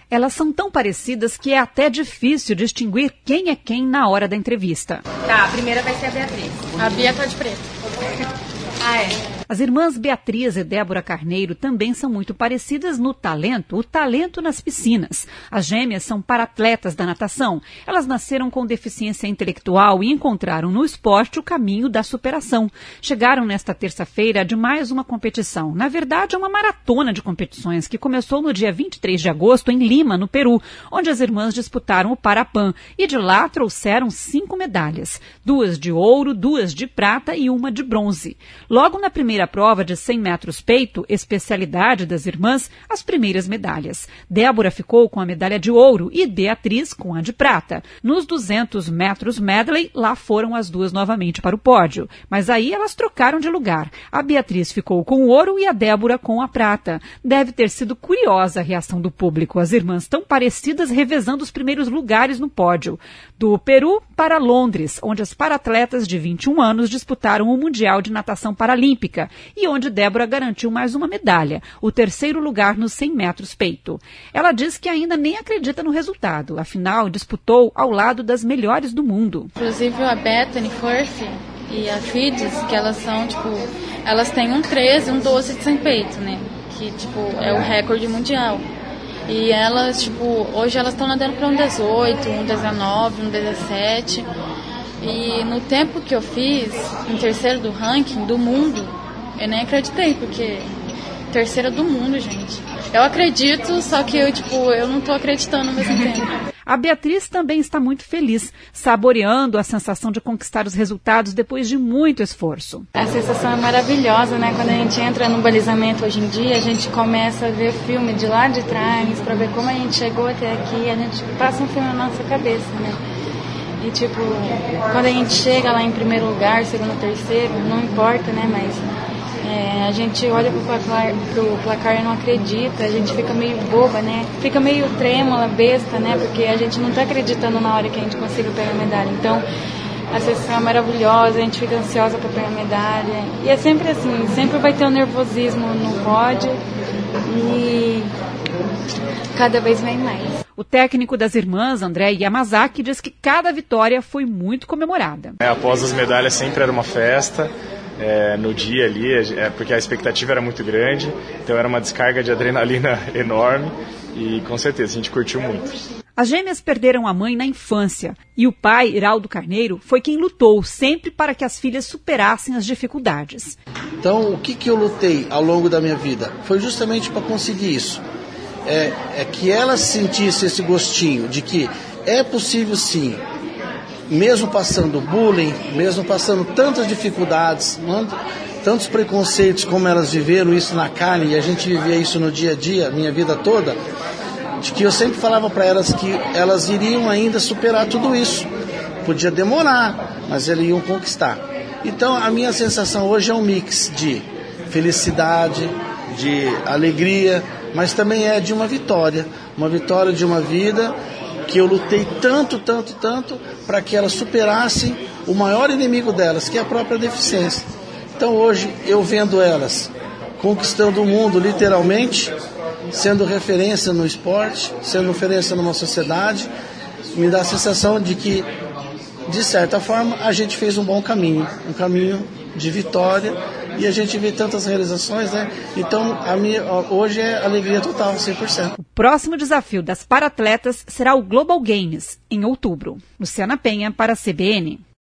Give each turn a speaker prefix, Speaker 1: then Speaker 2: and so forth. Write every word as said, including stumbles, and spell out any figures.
Speaker 1: Elas são tão parecidas que é até difícil distinguir quem é quem na hora da entrevista.
Speaker 2: Tá, a primeira vai ser a Beatriz.
Speaker 3: A Bia tá de preto.
Speaker 2: Ah, é?
Speaker 1: As irmãs Beatriz e Débora Carneiro também são muito parecidas no talento, o talento nas piscinas. As gêmeas são paratletas da natação. Elas nasceram com deficiência intelectual e encontraram no esporte o caminho da superação. Chegaram nesta terça-feira de mais uma competição. Na verdade, é uma maratona de competições que começou no dia vinte e três de agosto em Lima, no Peru, onde as irmãs disputaram o Parapan e de lá trouxeram cinco medalhas. Duas de ouro, duas de prata e uma de bronze. Logo na primeira A prova de cem metros peito, especialidade das irmãs, as primeiras medalhas. Débora ficou com a medalha de ouro e Beatriz com a de prata. Nos duzentos metros medley, lá foram as duas novamente para o pódio. Mas aí elas trocaram de lugar. A Beatriz ficou com o ouro e a Débora com a prata. Deve ter sido curiosa a reação do público. As irmãs tão parecidas revezando os primeiros lugares no pódio. Do Peru para Londres, onde as paratletas de vinte e um anos disputaram o Mundial de Natação Paralímpica e onde Débora garantiu mais uma medalha, o terceiro lugar nos cem metros peito. Ela diz que ainda nem acredita no resultado, afinal disputou ao lado das melhores do mundo.
Speaker 3: Inclusive a Bethany Furphy e a Fides, que elas são, tipo, elas têm um treze, um doze de cem peito, né, que, tipo, é o recorde mundial. E elas, tipo, hoje elas estão nadando para um dezoito, um dezenove, um dezessete. E no tempo que eu fiz, em terceiro do ranking do mundo, eu nem acreditei, porque terceira do mundo, gente. Eu acredito, só que eu, tipo, eu não tô acreditando ao mesmo tempo.
Speaker 1: A Beatriz também está muito feliz, saboreando a sensação de conquistar os resultados depois de muito esforço.
Speaker 3: A sensação é maravilhosa, né? Quando a gente entra no balizamento hoje em dia, a gente começa a ver filme de lá de trás, para ver como a gente chegou até aqui, a gente passa um filme na nossa cabeça, né? E, tipo, quando a gente chega lá em primeiro lugar, segundo, terceiro, não importa, né? Mas é, a gente olha pro placar, pro placar e não acredita, a gente fica meio boba, né? Fica meio trêmula, besta, né? Porque a gente não tá acreditando na hora que a gente consiga pegar a medalha. Então, a sensação é maravilhosa, a gente fica ansiosa para pegar a medalha. E é sempre assim, sempre vai ter um nervosismo no pódio e cada vez vem mais.
Speaker 1: O técnico das irmãs, André Yamazaki, diz que cada vitória foi muito comemorada.
Speaker 4: É, após as medalhas sempre era uma festa, é, no dia ali, é, porque a expectativa era muito grande, então era uma descarga de adrenalina enorme e com certeza a gente curtiu muito.
Speaker 1: As gêmeas perderam a mãe na infância e o pai, Iraldo Carneiro, foi quem lutou sempre para que as filhas superassem as dificuldades.
Speaker 5: Então, o que, que eu lutei ao longo da minha vida? Foi justamente para conseguir isso. É, é que elas sentissem esse gostinho de que é possível sim, mesmo passando bullying, mesmo passando tantas dificuldades, tantos preconceitos como elas viveram isso na carne, e a gente vivia isso no dia a dia, minha vida toda, de que eu sempre falava para elas que elas iriam ainda superar tudo isso. Podia demorar, mas elas iam conquistar. Então a minha sensação hoje é um mix de felicidade, de alegria, mas também é de uma vitória, uma vitória de uma vida que eu lutei tanto, tanto, tanto para que elas superassem o maior inimigo delas, que é a própria deficiência. Então hoje eu vendo elas conquistando o mundo literalmente, sendo referência no esporte, sendo referência numa sociedade, me dá a sensação de que, de certa forma, a gente fez um bom caminho, um caminho de vitória, e a gente vê tantas realizações, né? Então, a minha, hoje é alegria total, cem por cento.
Speaker 1: O próximo desafio das paratletas será o Global Games, em outubro. Luciana Penha, para a C B N.